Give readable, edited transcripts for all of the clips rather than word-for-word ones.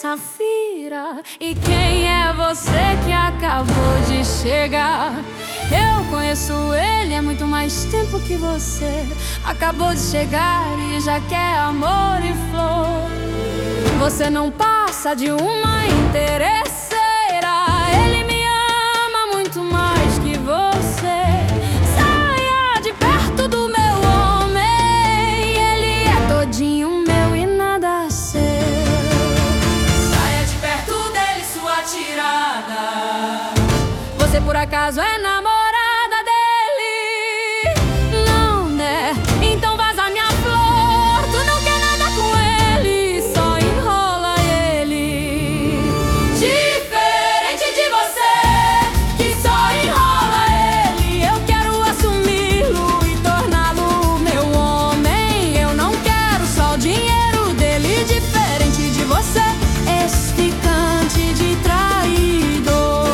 Safira. E quem é você que acabou de chegar? Eu conheço ele há muito mais tempo que você. Acabou de chegar e já quer amor e flor. Você não passa de uma interesseira. Ele me ama muito mais que você. Saia de perto do meu homem. Ele é todinho meu e nada seu. Saia de perto dele, sua tirada. Você por acaso é namorada dele? Não, né? Então vaza minha flor. Tu não quer nada com ele, só enrola ele. Diferente de você, que só enrola ele. Eu quero assumi-lo e torná-lo meu homem. Eu não quero só o dinheiro dele. Diferente de você, ex-ficante de traidor.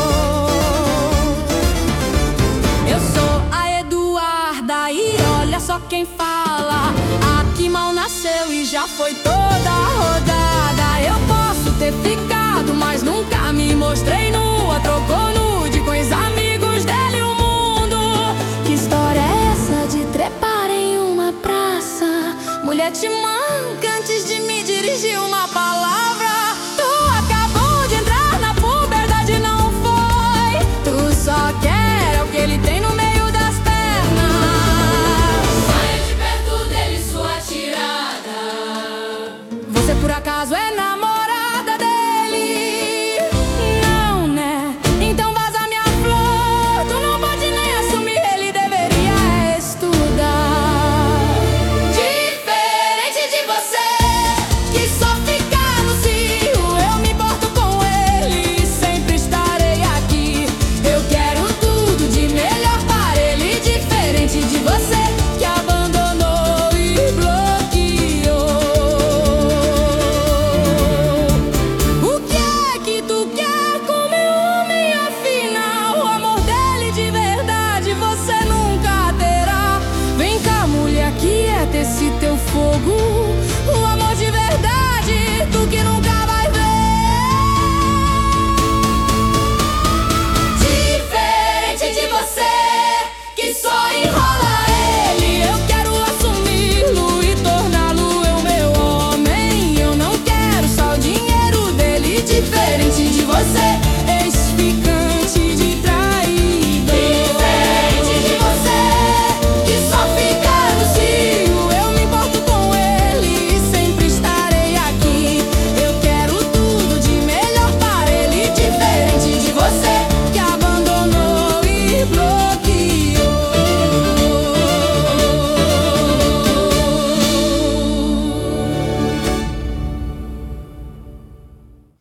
Eu sou a Eduarda e olha só quem fala. Aqui mal nasceu e já foi toda rodada. Eu posso ter ficado, mas nunca me mostrei nua. Trocou nude com os amigos dele o mundo. Que história é essa de trepar em uma praça? Mulher te manca antes de me dirigir uma palavra. Tu acabou de entrar na puberdade, não foi? Tu só quer o que ele tem no meio das pernas. Saia de perto dele, sua tirada. Você por acaso é namorada dele? Não, né? Então vaza minha flor. Tu não pode nem assumir, ele deveria estudar. Diferente de você, que só